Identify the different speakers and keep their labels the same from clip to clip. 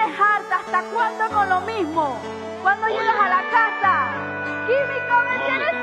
Speaker 1: tienes harta, ¿hasta cuándo con lo mismo? ¿Cuándo llegas a la casa? ¡Químico, me tienes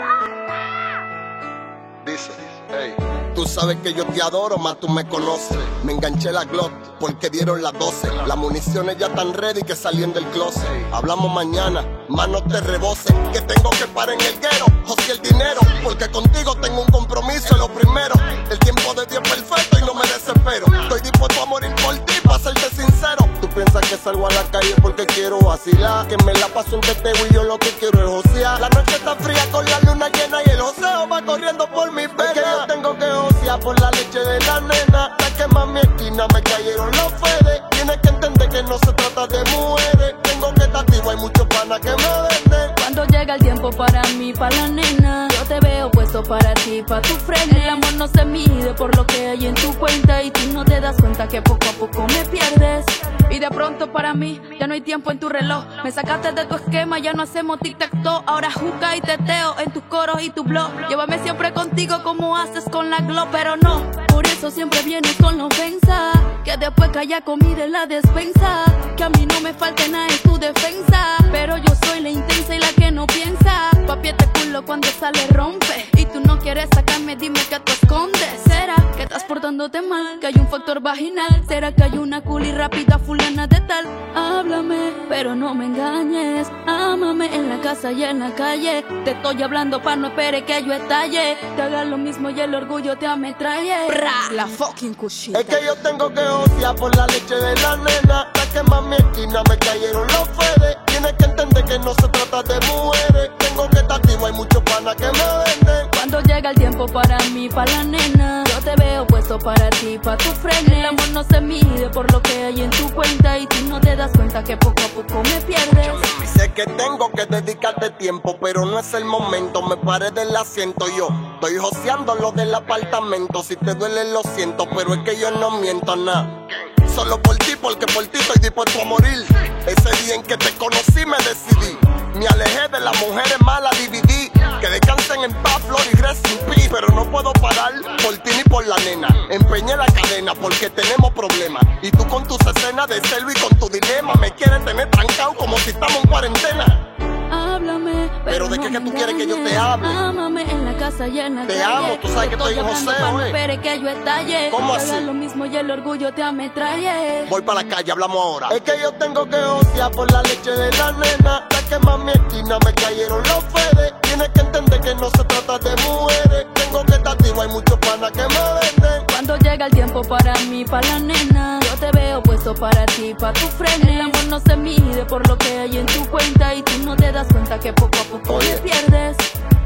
Speaker 1: harta!
Speaker 2: Dice, hey, tú sabes que yo te adoro, más tú me conoces. Me enganché la Glock porque dieron las 12. Las municiones ya están ready que salían del closet. Hablamos mañana, más no te rebose. Que tengo que parar en el guero, José el dinero. Porque contigo tengo un compromiso, es lo primero. El tiempo de Dios es perfecto y no me desespero. Estoy dispuesto a morir por ti, para serte sincero. Tú piensas que salgo a la calle porque quiero vacilar, que me la paso en teteo y yo lo que quiero es josear. La noche está fría con la luna llena y el joseo va corriendo por mis venas. Es que yo tengo que josear por la leche de la nena. La que más mi esquina me cayeron los fedes. Tienes que entender que no se trata de mujeres. Tengo que estar activo, hay muchos panas que me venden.
Speaker 1: Cuando llega el tiempo para mí, para la nena, yo te veo puesto para ti, para tu frente. El amor no se mide por lo que hay en tu cuenta, y tú no te das cuenta que poco a poco me pierdes. Y de pronto para mí ya no hay tiempo en tu reloj. Me sacaste de tu esquema, ya no hacemos tic-tac-toe. Ahora juca y teteo en tus coros y tu blog. Llévame siempre contigo como haces con la glow, pero no, por eso siempre vienes con la ofensa. Que después que haya comida en la despensa, que a mí no me falte nada en tu defensa. Pero yo soy la intensa y la que no piensa. Papi, este culo cuando sale rompe. Y tú no quieres sacarme, dime que tú escondes. ¿Será que estás portándote mal? Que hay un factor vaginal. ¿Será que hay una cool y rápida fulana de tal? Háblame, pero no me engañes. Ámame en la casa y en la calle. Te estoy hablando pa' no esperes que yo estalle. Te hagas lo mismo y el orgullo te ametralle. La fucking cuchita.
Speaker 2: Es que yo tengo que josear por la leche de la nena. La que más mi esquina me cayeron los fedes. Tienes que entender que no se trata de mujeres. Tengo que estar activo, hay muchos panas que me venden.
Speaker 1: Cuando llega el tiempo para mí, para la nena, yo te veo puesto para ti, para tu frente. El amor no se mide por lo que hay en tu cuenta, y tú no te das cuenta que poco a poco me pierdes.
Speaker 2: Sé que tengo que dedicarte tiempo, pero no es el momento. Me paré del asiento, yo estoy joseando lo del apartamento. Si te duele lo siento, pero es que yo no miento nada. Solo por ti, porque por ti estoy dispuesto a morir. Ese día en que te conocí me decidí. Me alejé de las mujeres malas, dividí. Que descansen en paz, flor y rest in peace. Pero no puedo parar por ti ni por la nena. Empeñé la cadena porque tenemos problemas. Y tú con tus escenas de celo y con tu dilema me quieres tener trancado como si estamos en cuarentena.
Speaker 1: Háblame,
Speaker 2: pero ¿de qué que tú quieres que yo te hable?
Speaker 1: Ámame en la casa y en la calle.
Speaker 2: Te amo, tú sabes que estoy en joseo,
Speaker 1: no esperes que yo estalle.
Speaker 2: ¿Cómo
Speaker 1: te
Speaker 2: así?
Speaker 1: hagas lo mismo y el orgullo te ametralle.
Speaker 2: Voy para la calle, hablamos ahora. Es que yo tengo que josear por la leche de la nena. La que más mi esquina me cayeron los fedes. Tienes que entender que no se trata de mujeres. Tengo que estar activo, hay muchos panas que me venden.
Speaker 1: Cuando llega el tiempo para mí, para la nena, yo te veo puesto para ti, para tu frente. El amor no se mide por lo que hay en tu cuenta, y tú no te das cuenta que poco a poco me pierdes.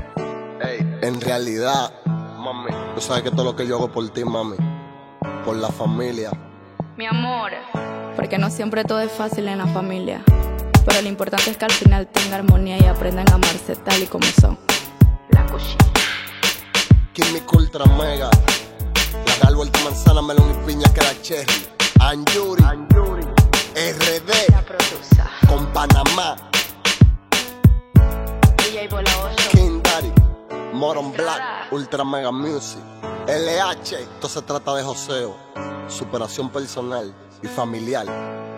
Speaker 2: Ey, en realidad, mami, tú sabes que todo lo que yo hago por ti, mami, por la familia.
Speaker 1: Mi amor, porque no siempre todo es fácil en la familia, pero lo importante es que al final tengan armonía y aprendan a amarse tal y como son. La cuchilla.
Speaker 2: Químico Ultra Mega. La Gal vuelta manzana, melón y piña que era cherry. Anjuri, RD,
Speaker 1: La produce
Speaker 2: con Panamá.
Speaker 1: DJ Bola 8.
Speaker 2: King Daddy, Moron Black, Ultra Mega Music, LH. Esto se trata de joseo, superación personal y familiar.